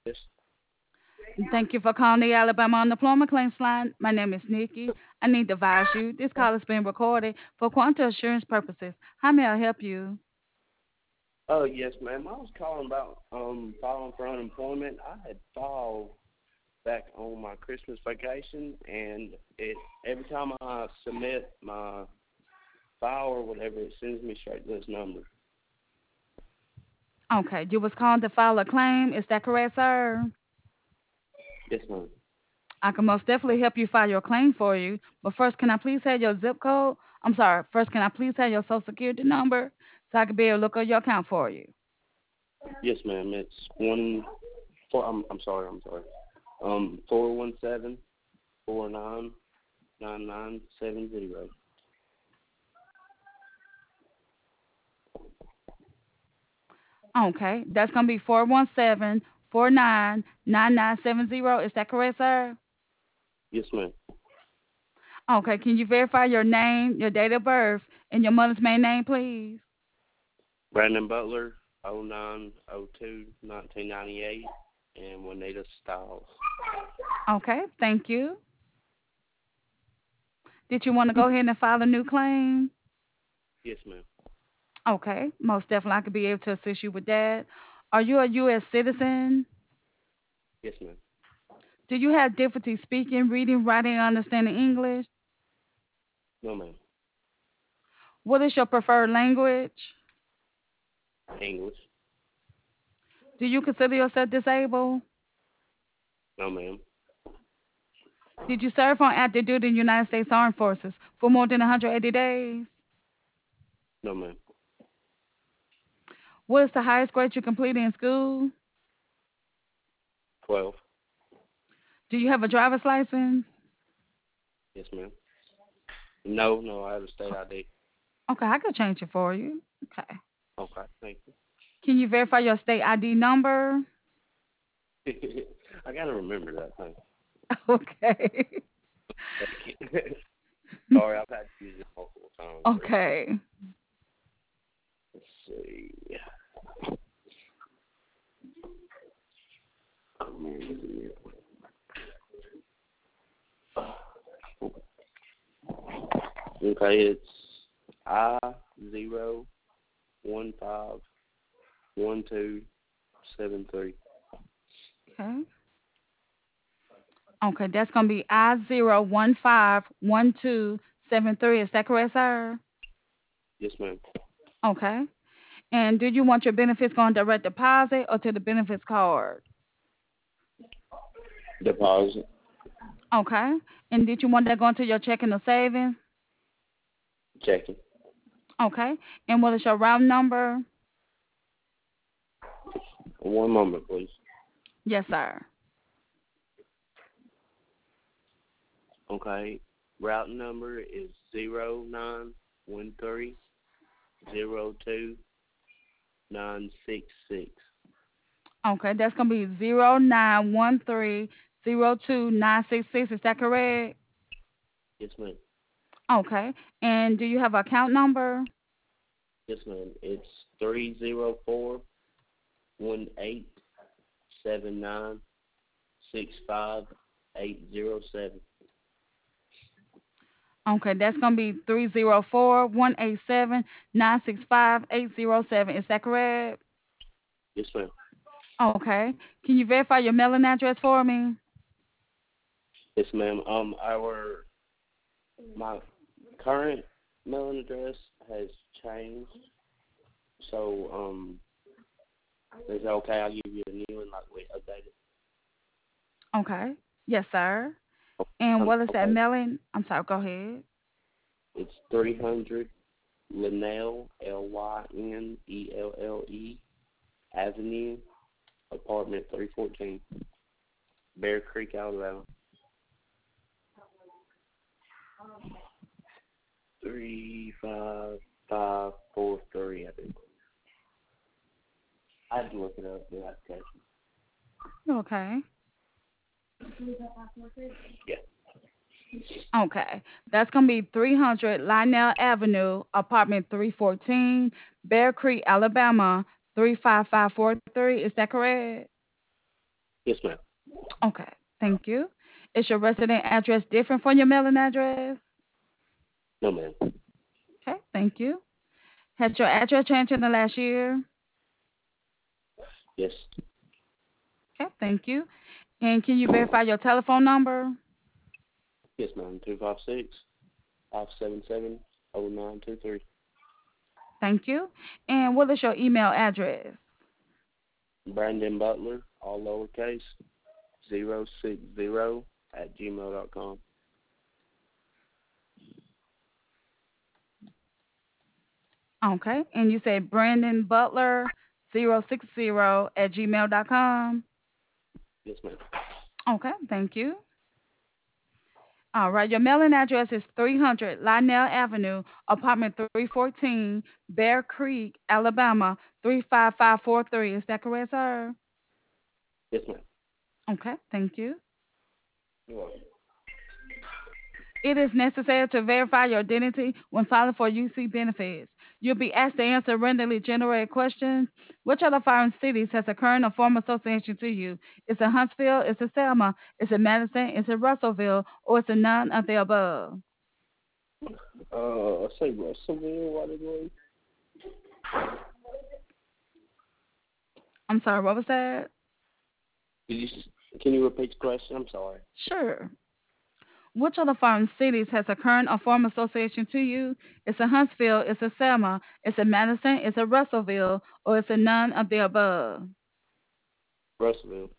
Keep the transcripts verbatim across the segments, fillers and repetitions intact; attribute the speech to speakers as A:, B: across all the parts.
A: Yes.
B: Thank you for calling the Alabama Unemployment Claims Line. My name is Nikki. I need to advise you this call is being recorded for quality assurance purposes. How may I help you?
A: Oh, yes, ma'am. I was calling about um filing for unemployment. I had filed back on my Christmas vacation, and it every time I submit my file or whatever, it sends me straight to this number.
B: Okay, you was calling to file a claim. Is that correct, sir?
A: Yes, ma'am.
B: I can most definitely help you file your claim for you. But first, can I please have your zip code? I'm sorry. First, can I please have your social security number so I can be able to look at your account for you?
A: Yes, ma'am. It's one four. I'm I'm sorry. I'm sorry. Um, four one seven four nine nine nine seven zero.
B: Okay, that's gonna be four one seven four nine nine nine seven zero. Is that correct, sir?
A: Yes, ma'am.
B: Okay, can you verify your name, your date of birth, and your mother's maiden name, please?
A: Brandon Butler, oh nine oh two nineteen ninety eight, and Juanita Styles.
B: Okay, thank you. Did you want to go ahead and file a new claim?
A: Yes, ma'am.
B: Okay, most definitely I could be able to assist you with that. Are you a U S citizen?
A: Yes, ma'am.
B: Do you have difficulty speaking, reading, writing, and understanding English?
A: No, ma'am.
B: What is your preferred language?
A: English.
B: Do you consider yourself disabled?
A: No, ma'am.
B: Did you serve on active duty in the United States Armed Forces for more than one hundred eighty days?
A: No, ma'am.
B: What is the highest grade you completed in school?
A: twelve.
B: Do you have a driver's license?
A: Yes, ma'am. No, no, I have a state
B: Oh,
A: I D.
B: okay, I could change it for you. Okay.
A: Okay, thank
B: Can you verify your state I D number?
A: you. I gotta remember that thing.
B: Okay.
A: Thank you. Sorry, I've had to use it multiple times recently.
B: Okay.
A: Let's see. Okay, it's I zero one five one two seven three.
B: Okay. Okay, that's gonna be I zero one five one two seven three. Is that correct, sir?
A: Yes, ma'am.
B: Okay. And do you want your benefits going direct deposit or to the benefits card?
A: Deposit.
B: Okay. And did you want that going to your checking or savings?
A: Checking.
B: Okay. And what is your route number?
A: One moment, please.
B: Yes, sir.
A: Okay. Route number is zero nine one three zero two nine six six.
B: Okay, that's gonna be zero nine one three zero two nine six six. Is that correct?
A: Yes, ma'am.
B: Okay. And do you have an account number?
A: Yes, ma'am. It's three zero four one eight seven nine six five eight zero seven.
B: Okay, that's gonna be three zero four one eight seven nine six five eight zero seven. Is that correct?
A: Yes, ma'am.
B: Okay. Can you verify your mailing address for me?
A: Yes, ma'am. Um, our my current mailing address has changed, so um, is it okay? I'll give you a new one, like we updated.
B: Okay. Yes, sir. And
A: Um,
B: what is that
A: okay.
B: mailing? I'm sorry, go ahead.
A: It's three hundred Lynnell L Y N E L L E Avenue, apartment three fourteen, Bear Creek, Alabama. Three five five four three. I think. I had to look it up. The application.
B: Okay.
A: Yeah.
B: Okay. That's gonna be three hundred Lionel Avenue, apartment three fourteen, Bear Creek, Alabama, three five five four three. Is that correct?
A: Yes, ma'am.
B: Okay, thank you. Is your resident address different from your mailing address?
A: No, ma'am.
B: Okay, thank you. Has your address changed in the last year?
A: Yes.
B: Okay, thank you. And can you verify your telephone number?
A: Yes, ma'am. Two five six five seven seven zero nine two three.
B: Thank you. And what is your email address?
A: Brandon Butler, all lowercase, zero six zero at gmail dot com.
B: Okay, and you said Brandon Butler zero six zero at gmail dot com.
A: Yes, ma'am.
B: Okay, thank you. All right, your mailing address is three hundred Lionel Avenue, apartment three fourteen, Bear Creek, Alabama three five five four three. Is that correct, sir?
A: Yes, ma'am.
B: Okay, thank you.
A: You're welcome.
B: It is necessary to verify your identity when filing for U C benefits. You'll be asked to answer randomly generated questions. Which of the following cities has a current or former association to you? Is it Huntsville? Is it Selma? Is it Madison? Is it Russellville? Or is it none of the above?
A: Uh, I say Russellville, what it was.
B: I'm sorry, what was that?
A: Can you, can you repeat the question? I'm sorry.
B: Sure. Which of the following cities has a current or former association to you? Is it Huntsville? Is it Selma? Is it Madison? Is it Russellville? Or is it none of the above?
A: Russellville.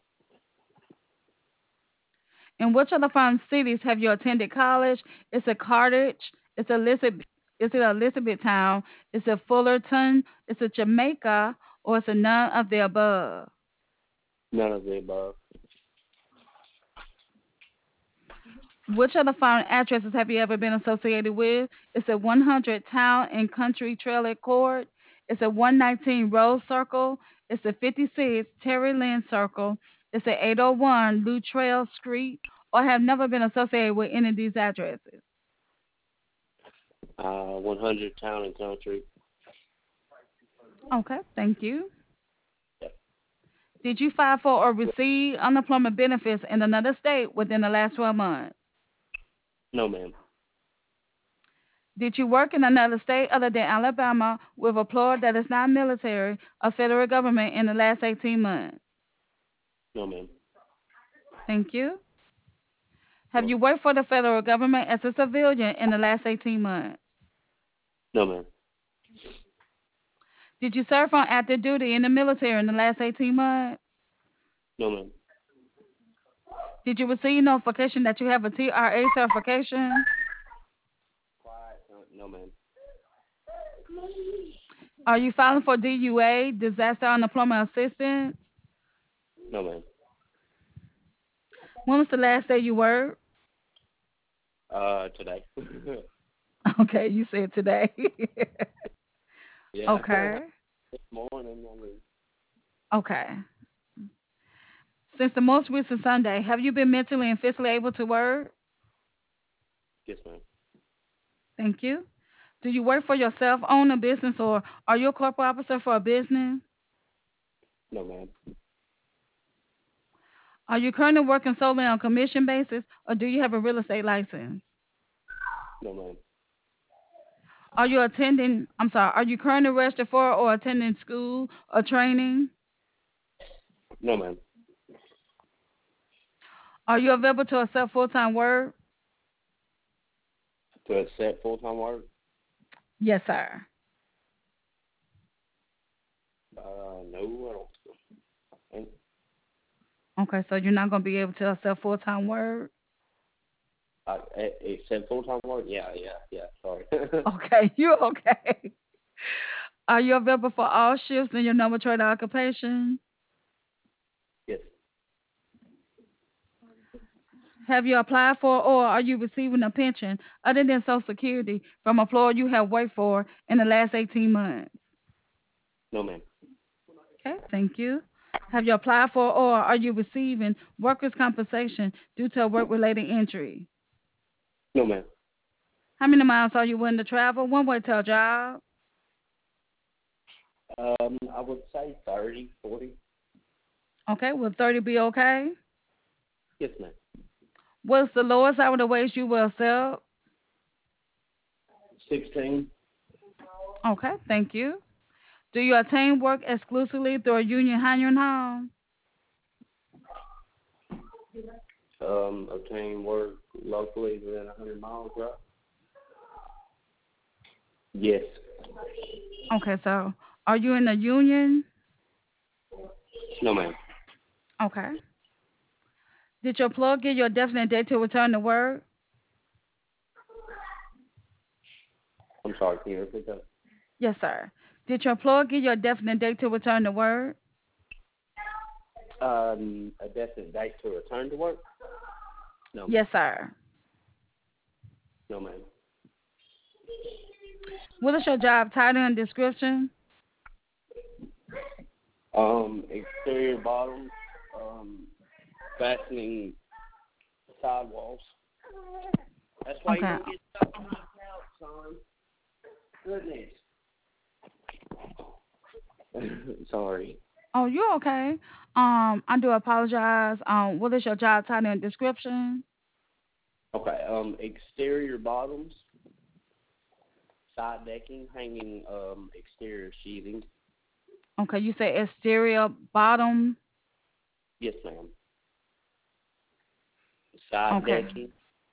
B: In which of the following cities have you attended college? Is it Carthage? Is it Elizabeth? Is it Elizabethtown? Is it Fullerton? Is it Jamaica? Or is it none of the above?
A: None of the above.
B: Which of the following addresses have you ever been associated with? Is it one hundred Town and Country Trailer Court? Is it one nineteen Rose Circle? Is it fifty-six Terry Lynn Circle? Is it eight oh one Luttrell Street? Or have never been associated with any of these addresses?
A: Uh, one hundred Town and Country.
B: Okay, thank you.
A: Yep.
B: Did you file for or receive unemployment benefits in another state within the last twelve months?
A: No, ma'am.
B: Did you work in another state other than Alabama with a employer that is not military or federal government in the last eighteen months?
A: No, ma'am.
B: Thank you. Have
A: Well,
B: you worked for the federal government as a civilian in the last eighteen months?
A: no, ma'am.
B: Did you serve on active duty in the military in the last eighteen months?
A: No, ma'am.
B: Did you receive notification that you have a T R A certification?
A: Quiet. Uh, no, ma'am.
B: Are you filing for D U A, disaster unemployment assistance?
A: No, ma'am.
B: When was the last day you worked?
A: Uh, today.
B: Okay, you said today.
A: Yeah.
B: Okay.
A: This morning, I mean.
B: Okay. Since the most recent Sunday, have you been mentally and physically able to work?
A: Yes, ma'am.
B: Thank you. Do you work for yourself, own a business, or are you a corporate officer for a business?
A: No, ma'am.
B: Are you currently working solely on commission basis, or do you have a real estate license?
A: No, ma'am.
B: Are you attending, I'm sorry, are you currently registered for or attending school or training?
A: No, ma'am.
B: Are you available to accept full-time work?
A: To accept full-time work?
B: Yes, sir.
A: Uh, no, I don't. And,
B: Okay, so you're not going to be able to accept full-time work?
A: uh, accept full-time work? Yeah, yeah, yeah. Sorry.
B: Okay, you're okay. Are you available for all shifts in your number trade occupation?
A: Yes.
B: Have you applied for or are you receiving a pension other than Social Security from a employer you have worked for in the last eighteen months?
A: No, ma'am.
B: Okay, thank you. Have you applied for or are you receiving workers' compensation due to a work-related injury?
A: No, ma'am.
B: How many miles are you willing to travel? One way to a job?
A: Um, I would say thirty, forty.
B: Okay, will thirty be okay?
A: Yes, ma'am.
B: What's the lowest hour of the wage you will accept?
A: Sixteen.
B: Okay, thank you. Do you attain work exclusively through a union hiring home?
A: Um, obtain work locally within a hundred miles, right? Yes.
B: Okay, so are you in a union?
A: No, ma'am.
B: Okay. Did your plug give you a definite date to return to work?
A: I'm sorry. Can you repeat that?
B: Yes, sir. Did your employer give you a definite date to return to work?
A: Um, a definite date to return to work? No, ma'am.
B: Yes, sir.
A: No, ma'am.
B: What is your job title and description?
A: Um, exterior bottom, um, fastening sidewalls. That's why you
B: Okay.
A: don't get stuck on my couch, son. Goodness. Sorry.
B: Oh, you're okay. Um, I do apologize. Um, what is your job title and description?
A: Okay. Um, exterior bottoms, side decking, hanging um exterior sheathing.
B: Okay, you say exterior bottom.
A: Yes, ma'am. Side
B: Okay.
A: decking.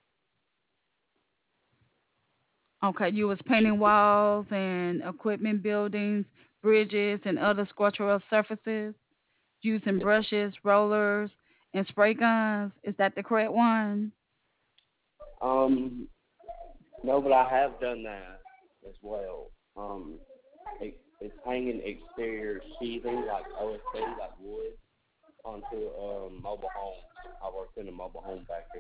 B: Okay, you was painting walls and equipment buildings, bridges, and other structural surfaces using
A: Yes, ma'am.
B: brushes, rollers, and spray guns. Is that the correct one?
A: Um, no, but I have done that as well. Um, it, it's hanging exterior sheathing like O S B, like wood, onto um mobile homes. I worked in a mobile home factory.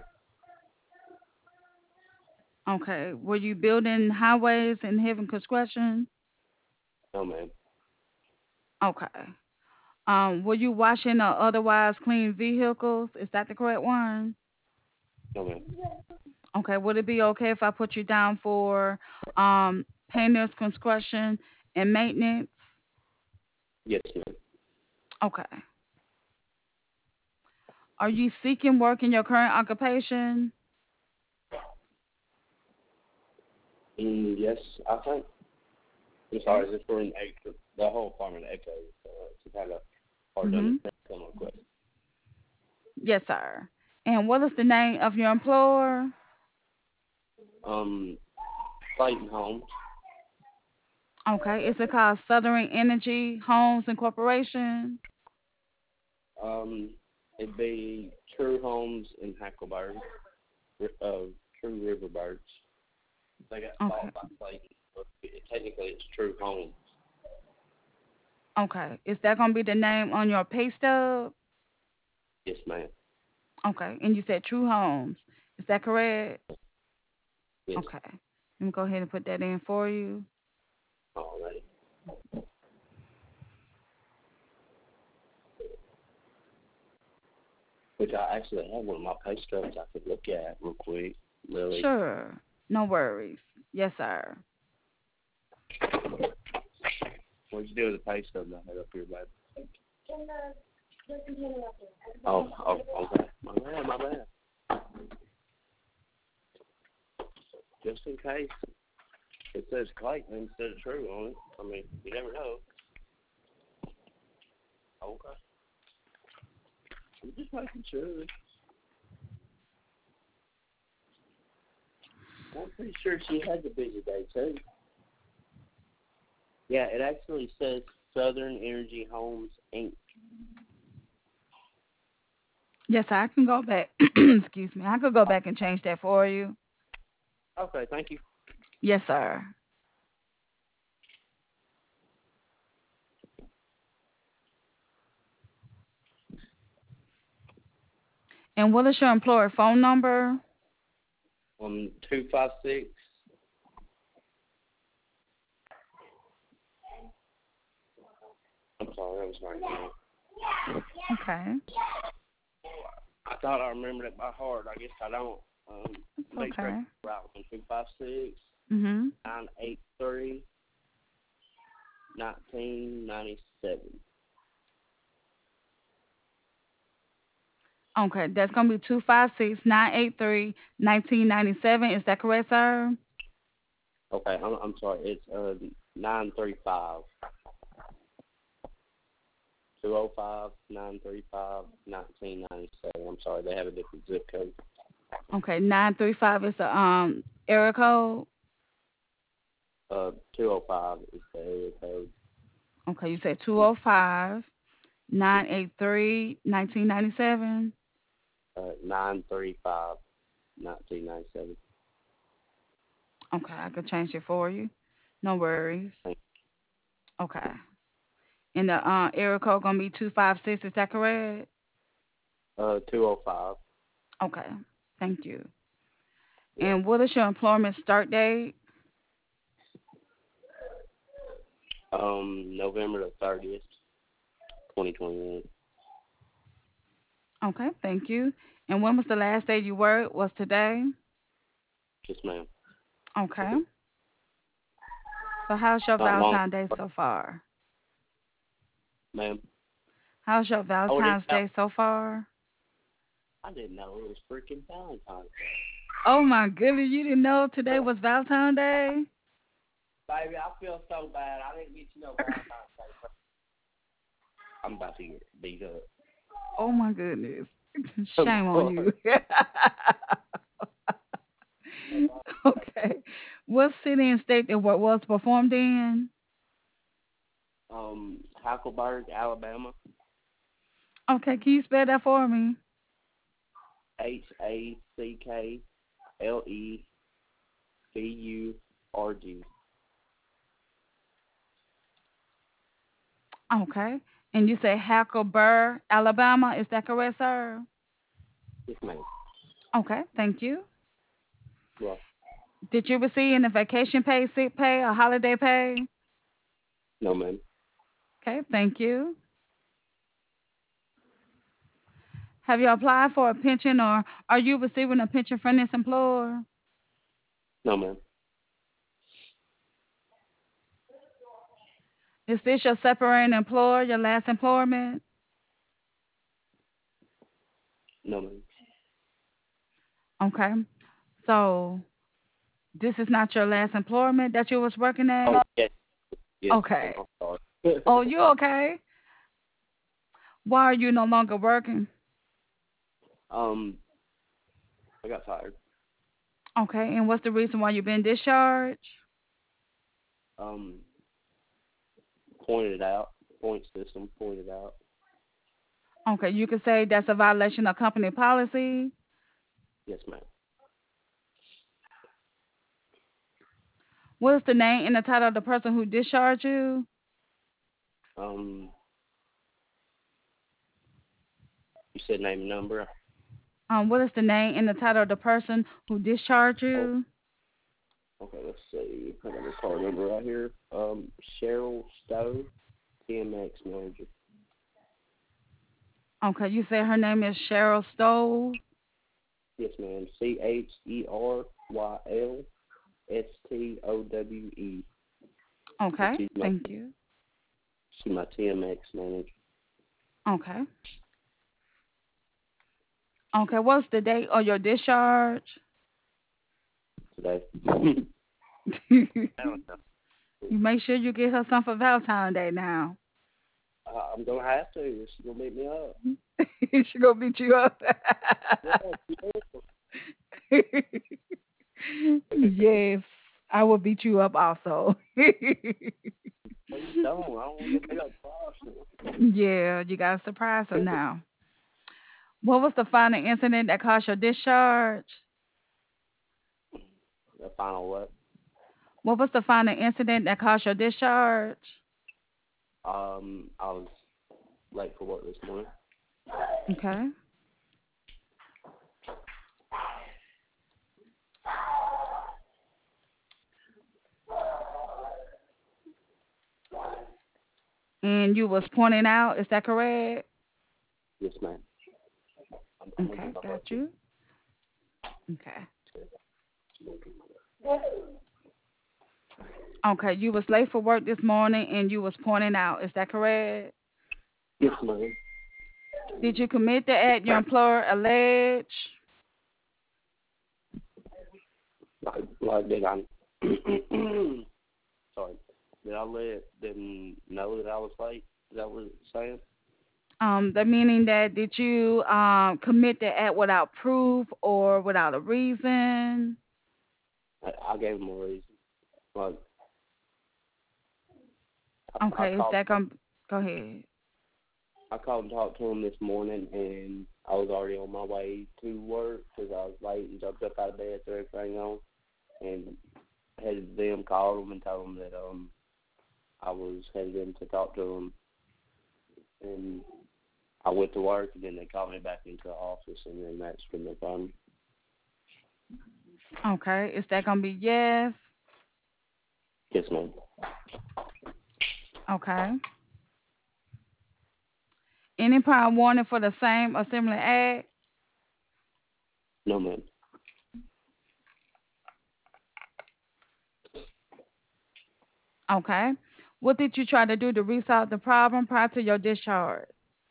B: Okay. Were you building highways and heavy construction?
A: No, ma'am.
B: Okay. Um, were you washing or otherwise clean vehicles? Is that the correct one?
A: No, ma'am.
B: Okay. Would it be okay if I put you down for um, painters, construction, and maintenance?
A: Yes, ma'am.
B: Okay. Are you seeking work in your current occupation?
A: Mm, yes, I think. I'm
B: Okay.
A: sorry, is this for an echo? The whole apartment echoes. Uh, it's kind of hard to
B: Mhm.
A: understand some of the questions.
B: Yes, sir. And what is the name of your employer?
A: Um, Clayton Homes.
B: Okay. Is it called Southern Energy Homes Incorporation?
A: Um, it'd be True Homes in Hackleburg. Uh, True Riverbirds. They got
B: Okay.
A: bought by Clayton, but it, technically it's True Homes.
B: Okay. Is that gonna be the name on your pay stub?
A: Yes, ma'am.
B: Okay. And you said True Homes. Is that correct?
A: Yes.
B: Okay. Let me go ahead and put that in for you.
A: All right. Which I actually have one of my pay stubs I could look at real quick, Lily.
B: Sure. No worries. Yes, sir.
A: What'd you do with the pay stub that I had up here, babe? Oh, oh, okay. My bad, my bad. Just in case it says Clayton instead of True on it. I mean, you never know. Okay. I'm just making sure. I'm pretty sure she had the busy day too. Yeah, it actually says Southern Energy Homes Incorporated.
B: Yes, sir. I can go back. Excuse me. I could go back and change that for you.
A: Okay, thank you.
B: Yes, sir. And what is your employer phone number?
A: Um, two five six. I'm sorry, I'm sorry.
B: Okay.
A: I thought I remembered it by heart. I guess I don't. Um,
B: It's
A: make sure I get
B: okay.
A: it right. One two five six
B: Mhm.
A: nine eight three nineteen ninety seven.
B: Okay, that's gonna be two five six nine eight three nineteen ninety seven. Is that correct, sir?
A: Okay, I'm I'm sorry. It's uh nine three five two zero five nine three five nineteen ninety seven. I'm sorry, they have a different zip code.
B: Okay, nine three five is the um area code.
A: Uh, two zero five is the area code.
B: Okay, you said two zero five nine eight three nineteen ninety seven.
A: Uh, nine three five nineteen ninety seven.
B: Okay, I could change it for you. No worries. Okay. And the uh, area code gonna be two five six. Is that correct?
A: Uh, two zero five.
B: Okay. Thank you.
A: Yeah.
B: And what is your employment start date?
A: Um, November the thirtieth, twenty twenty one.
B: Okay. Thank you. And when was the last day you worked? Was today?
A: Yes, ma'am.
B: Okay. So how's your
A: Not long,
B: Valentine's Day so far?
A: ma'am.
B: How's your
A: Oh, it is.
B: Valentine's Day so far?
A: I didn't know it was freaking Valentine's
B: Oh my goodness, you didn't know today
A: Day.
B: was Valentine's Day?
A: Baby, I feel so bad. I didn't get you no Valentine's Day. I'm about to get beat up.
B: Oh my goodness.
A: I'm
B: Shame on
A: sorry.
B: you. Okay. What city and state that what was performed in?
A: Um, Hackleburg, Alabama.
B: Okay, can you spell that for me?
A: H A C K L E B U R G.
B: Okay. And you say Hackleburg, Alabama. Is that correct, sir?
A: Yes, ma'am.
B: Okay, thank you.
A: Well,
B: Did you receive any vacation pay, sick pay, or holiday pay?
A: no, ma'am.
B: Okay, thank you. Have you applied for a pension or are you receiving a pension from this employer?
A: No, ma'am.
B: Is this your separating employer, your last employment?
A: No, ma'am.
B: Okay. So this is not your last employment that you was working
A: Oh,
B: at?
A: yes. Yes, ma'am.
B: Okay.
A: I'm sorry.
B: Oh, you okay? Why are you no longer working?
A: um, I got tired.
B: Okay, and what's the reason why you've been discharged?
A: Um, pointed out. Point system pointed out.
B: Okay, you can say that's a violation of company policy.
A: Yes, ma'am.
B: What is the name and the title of the person who discharged you?
A: Um, you said name and number.
B: Um, what is the name and the title of the person who discharged
A: Oh,
B: you?
A: okay. Let's see. I got the card number right here. Um, Cheryl Stowe, T M X manager.
B: Okay, you say her name is Cheryl Stowe.
A: Yes, ma'am. C H E R Y L S T O W E. And
B: Okay,
A: she's my
B: thank you.
A: she's my T M X manager
B: Okay. Okay, what's the date of your discharge?
A: today.
B: You
A: I don't know.
B: make sure you get her some for Valentine's Day now.
A: Uh, I'm gonna have to. She's gonna beat me up.
B: She gonna beat you up.
A: Yeah, she
B: Yes, I will beat you up also.
A: Please don't. I don't want to get beat up twice.
B: Yeah, you gotta surprise her now. What was the final incident that caused your discharge?
A: The final what?
B: What was the final incident that caused your discharge?
A: Um, I was late for work this morning.
B: Okay. And you was pointing out, is that correct?
A: Yes, ma'am. I'm, I'm gonna
B: Okay,
A: get my butt
B: got you. Okay.
A: to.
B: Okay, you was late for work this morning and you was pointing out, is that correct?
A: Yes, ma'am.
B: Did you commit the act your employer alleged?
A: Like, like did I? Sorry, did I let them know that I was late? Is that what it's saying?
B: Um, the meaning that did you um, commit the act without proof or without a reason?
A: I, I gave them a reason. Like I, I
B: Okay, is
A: called,
B: that gonna go ahead?
A: I called and talked to him this morning, and I was already on my way to work because I was late and jumped up out of bed, threw everything on, and headed to them, called them, and told them that um I was headed in to talk to them, and I went to work, and then they called me back into the office, and then that's when they found me.
B: Okay, is that gonna be yes?
A: Yes, ma'am.
B: Okay. Any prior warning for the same or similar act?
A: No, ma'am.
B: Okay. What did you try to do to resolve the problem prior to your discharge?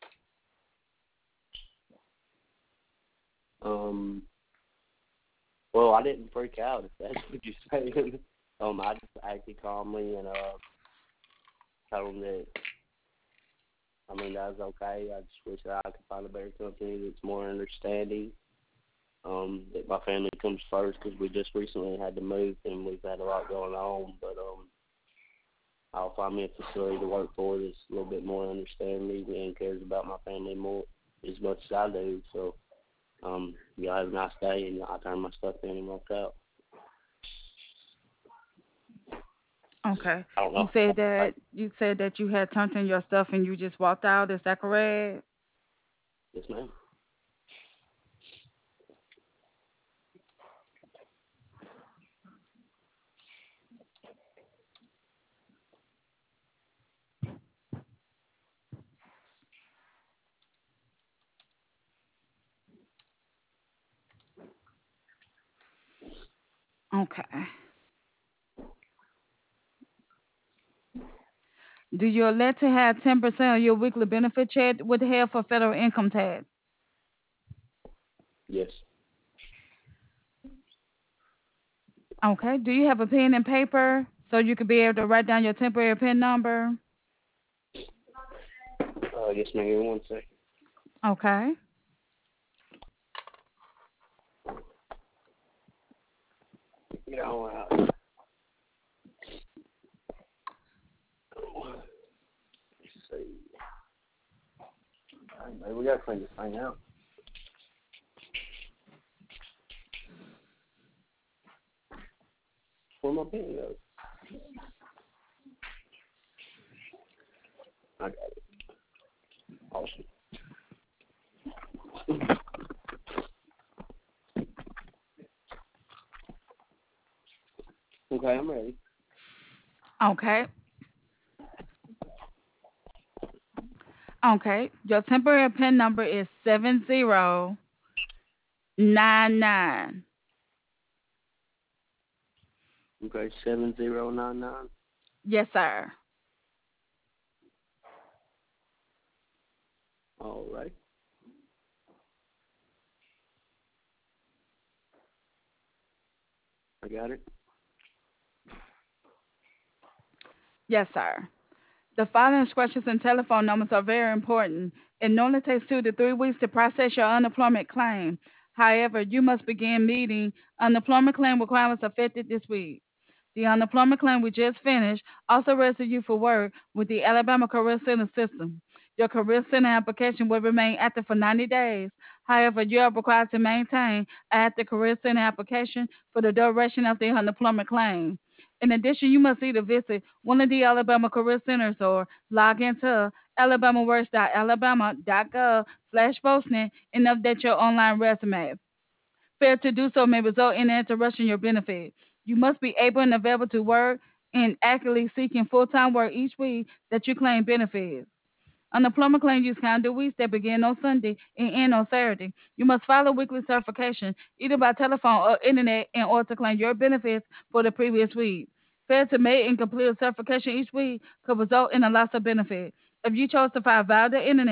A: Um, well, I didn't freak out, if that's what you're saying. um, I just acted calmly and uh told them that, I mean, that was okay. I just wish that I could find a better company that's more understanding. Um, that my family comes first because we just recently had to move and we've had a lot going on. But um, I'll find me a facility to work for that's a little bit more understanding and cares about my family more as much as I do. So um, y'all have a nice day, and I turn my stuff in and walk out.
B: Okay.
A: I don't
B: You
A: know.
B: said
A: Like,
B: that you said that you had turned in your stuff and you just walked out. Is that correct?
A: yes, ma'am.
B: Okay. Do you elect to have ten percent of your weekly benefit check withheld for federal income tax?
A: Yes.
B: Okay. Do you have a pen and paper so you could be able to write down your temporary PIN number?
A: Uh, yes, ma'am. Give me one second.
B: Okay.
A: Get on out. Let's see. All right, man, we got to clean this thing out. Where my pen goes? I got it. Awesome. Okay, I'm ready.
B: Okay. Okay. Your temporary PIN number is seven zero nine nine.
A: Okay, seven zero nine nine.
B: Yes, sir.
A: All right. I got it.
B: Yes, sir. The following instructions and telephone numbers are very important. It normally takes two to three weeks to process your unemployment claim. However, you must begin meeting unemployment claim requirements affected this week. The unemployment claim we just finished also registered you for work with the Alabama Career Center system. Your Career Center application will remain active for ninety days. However, you are required to maintain an active Career Center application for the duration of the unemployment claim. In addition, you must either visit one of the Alabama Career Centers or log into alabamaworks dot alabama dot gov slash postnet and update your online resume. Failure to do so may result in an interruption of your benefit. You must be able and available to work and actively seeking full-time work each week that you claim benefits. Unemployment claim use calendar weeks that begin on Sunday and end on Saturday. You must follow weekly certification either by telephone or internet in order to claim your benefits for the previous week. Failure to make and complete a certification each week could result in a loss of benefit. If you chose to file via the internet,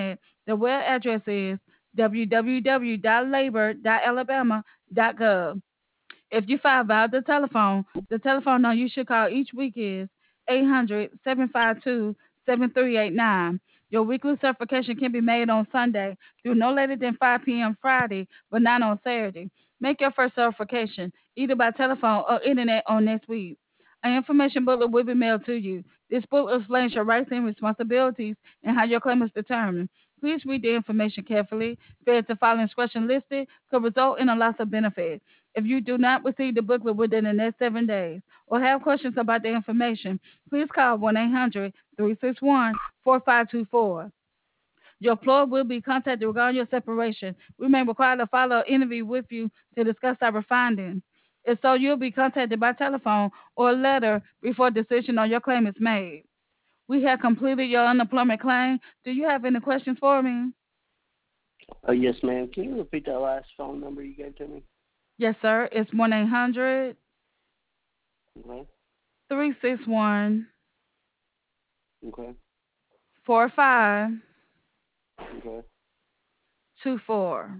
B: The web address is w w w dot labor dot alabama dot gov. If you file via the telephone, the telephone number you should call each week is eight hundred, seven five two, seven three eight nine. Your weekly certification can be made on Sunday through no later than five p m Friday, but not on Saturday. Make your first certification either by telephone or internet on next week. An information booklet will be mailed to you. This booklet explains your rights and responsibilities and how your claim is determined. Please read the information carefully. Failure to follow instructions listed could result in a loss of benefit. If you do not receive the booklet within the next seven days or have questions about the information, please call one eight hundred, three six one, four five two four. Your employer will be contacted regarding your separation. We may require to follow an interview with you to discuss our findings. If so, you'll be contacted by telephone or letter before a decision on your claim is made. We have completed your unemployment claim. Do you have any questions for me?
A: Uh, yes, ma'am. Can you repeat that last phone number you gave to me?
B: Yes, sir. It's one eight hundred,
A: Okay.
B: three six one,
A: Okay.
B: four five
A: Okay.
B: two four.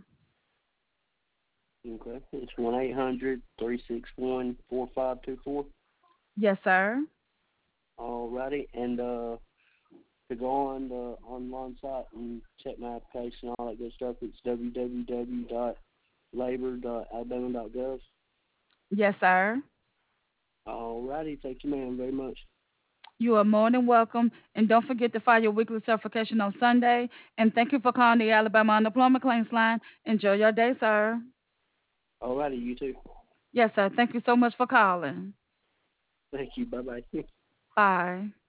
A: Okay. It's one eight hundred three six one four five two four.
B: Yes, sir.
A: Alrighty, and uh, to go on the online site and check my application and all that good stuff, it's w w w dot labor dot alabama dot gov.
B: Yes, sir.
A: Alrighty, thank you, ma'am, very much.
B: You are more than welcome. And don't forget to file your weekly certification on Sunday. And thank you for calling the Alabama Unemployment Claims Line. Enjoy your day, sir.
A: Alrighty, you too.
B: Yes, sir. Thank you so much for calling.
A: Thank you. Bye bye.
B: Bye.